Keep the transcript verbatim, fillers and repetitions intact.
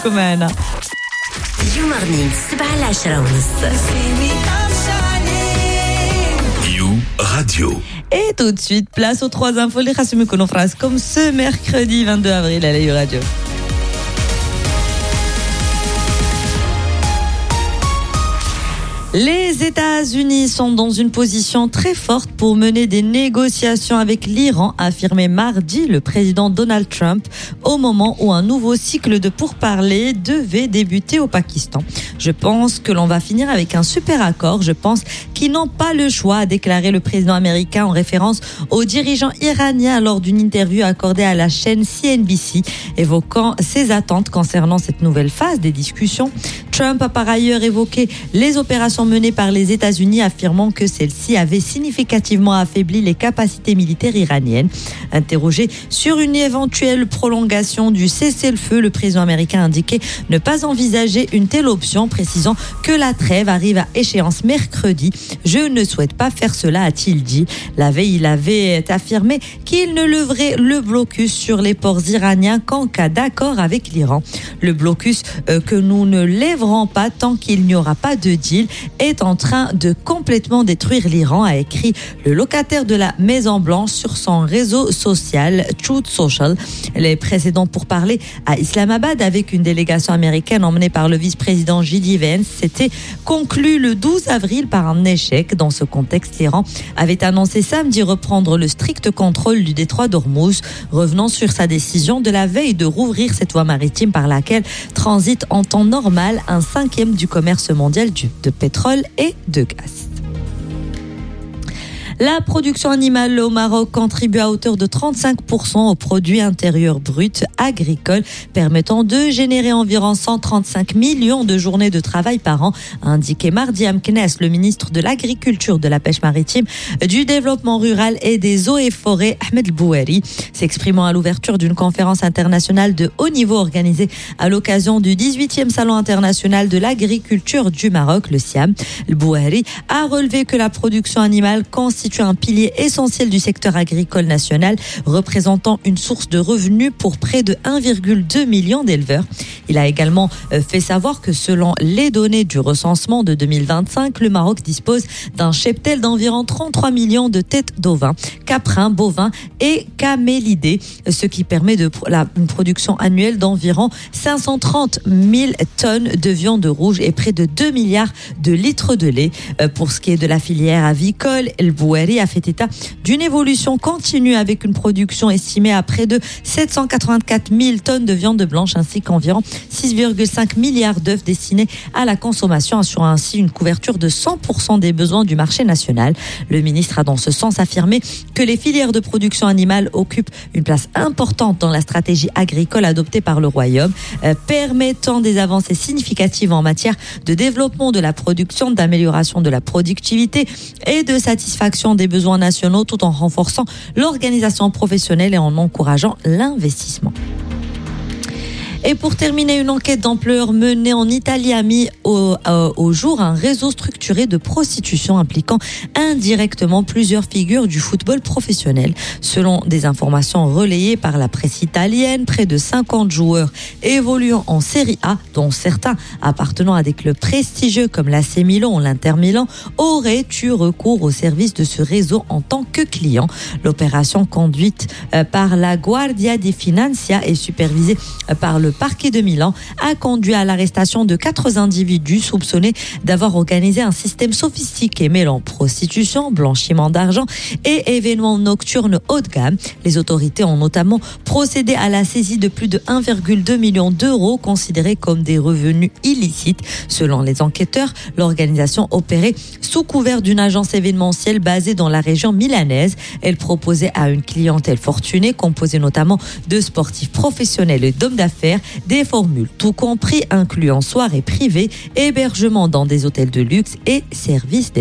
كمان يو مورنينغ سبعة لعشرة ونص. You Radio. Et tout de suite, place aux trois infos, les Rassumi Konofras, comme ce mercredi vingt-deux avril à la You Radio. Les États-Unis sont dans une position très forte pour mener des négociations avec l'Iran, a affirmé mardi le président Donald Trump, au moment où un nouveau cycle de pourparlers devait débuter au Pakistan. Je pense que l'on va finir avec un super accord. Je pense qu'ils n'ont pas le choix, a déclaré le président américain en référence aux dirigeants iraniens lors d'une interview accordée à la chaîne C N B C, évoquant ses attentes concernant cette nouvelle phase des discussions. Trump a par ailleurs évoqué les opérations menées par les États-Unis, affirmant que celles-ci avaient significativement affaibli les capacités militaires iraniennes. Interrogé sur une éventuelle prolongation du cessez-le-feu, le président américain a indiqué ne pas envisager une telle option, précisant que la trêve arrive à échéance mercredi. Je ne souhaite pas faire cela, a-t-il dit. La veille, il avait affirmé qu'il ne leverait le blocus sur les ports iraniens qu'en cas d'accord avec l'Iran. Le blocus euh, que nous ne lèverons pas tant qu'il n'y aura pas de deal est en train de complètement détruire l'Iran, a écrit le locataire de la Maison Blanche sur son réseau social Truth Social. Les précédents pourparlers à Islamabad avec une délégation américaine emmenée par le vice-président J D Vance s'étaient conclus le douze avril par un échec. Dans ce contexte, l'Iran avait annoncé samedi reprendre le strict contrôle du détroit d'Ormuz, revenant sur sa décision de la veille de rouvrir cette voie maritime par laquelle transite en temps normal un cinquième du commerce mondial du, de pétrole et de gaz. La production animale au Maroc contribue à hauteur de trente-cinq pour cent au produit intérieur brut agricole, permettant de générer environ cent trente-cinq millions de journées de travail par an, a indiqué mardi Amknes, le ministre de l'Agriculture, de la Pêche maritime, du Développement rural et des eaux et forêts, Ahmed El Bouhari, s'exprimant à l'ouverture d'une conférence internationale de haut niveau organisée à l'occasion du dix-huitième Salon international de l'agriculture du Maroc, le SIAM. El Bouhari a relevé que la production animale constitue un pilier essentiel du secteur agricole national, représentant une source de revenus pour près de un virgule deux million d'éleveurs. Il a également fait savoir que selon les données du recensement de deux mille vingt-cinq, le Maroc dispose d'un cheptel d'environ trente-trois millions de têtes d'ovins, caprins, bovins et camélidés, ce qui permet de la, une production annuelle d'environ cinq cent trente mille tonnes de viande rouge et près de deux milliards de litres de lait. Pour ce qui est de la filière avicole, El Bouhari a fait état d'une évolution continue avec une production estimée à près de sept cent quatre-vingt-quatre mille tonnes de viande blanche ainsi qu'environ six virgule cinq milliards d'œufs destinés à la consommation, assurant ainsi une couverture de cent pour cent des besoins du marché national. Le ministre a dans ce sens affirmé que les filières de production animale occupent une place importante dans la stratégie agricole adoptée par le Royaume, euh, permettant des avancées significatives en matière de développement de la production, d'amélioration de la productivité et de satisfaction des besoins nationaux, tout en renforçant l'organisation professionnelle et en encourageant l'investissement. Et pour terminer, une enquête d'ampleur menée en Italie a mis au, euh, au jour un réseau structuré de prostitution impliquant indirectement plusieurs figures du football professionnel. Selon des informations relayées par la presse italienne, près de cinquante joueurs évoluant en Serie A, dont certains appartenant à des clubs prestigieux comme l'A C Milan ou l'Inter Milan, auraient eu recours au service de ce réseau en tant que clients. L'opération conduite euh, par la Guardia di Finanza et supervisée euh, par le parquet de Milan a conduit à l'arrestation de quatre individus soupçonnés d'avoir organisé un système sophistiqué mêlant prostitution, blanchiment d'argent et événements nocturnes haut de gamme. Les autorités ont notamment procédé à la saisie de plus de un virgule deux million d'euros considérés comme des revenus illicites. Selon les enquêteurs, l'organisation opérait sous couvert d'une agence événementielle basée dans la région milanaise. Elle proposait à une clientèle fortunée, composée notamment de sportifs professionnels et d'hommes d'affaires, des formules tout compris incluant soirées privées, hébergement dans des hôtels de luxe et services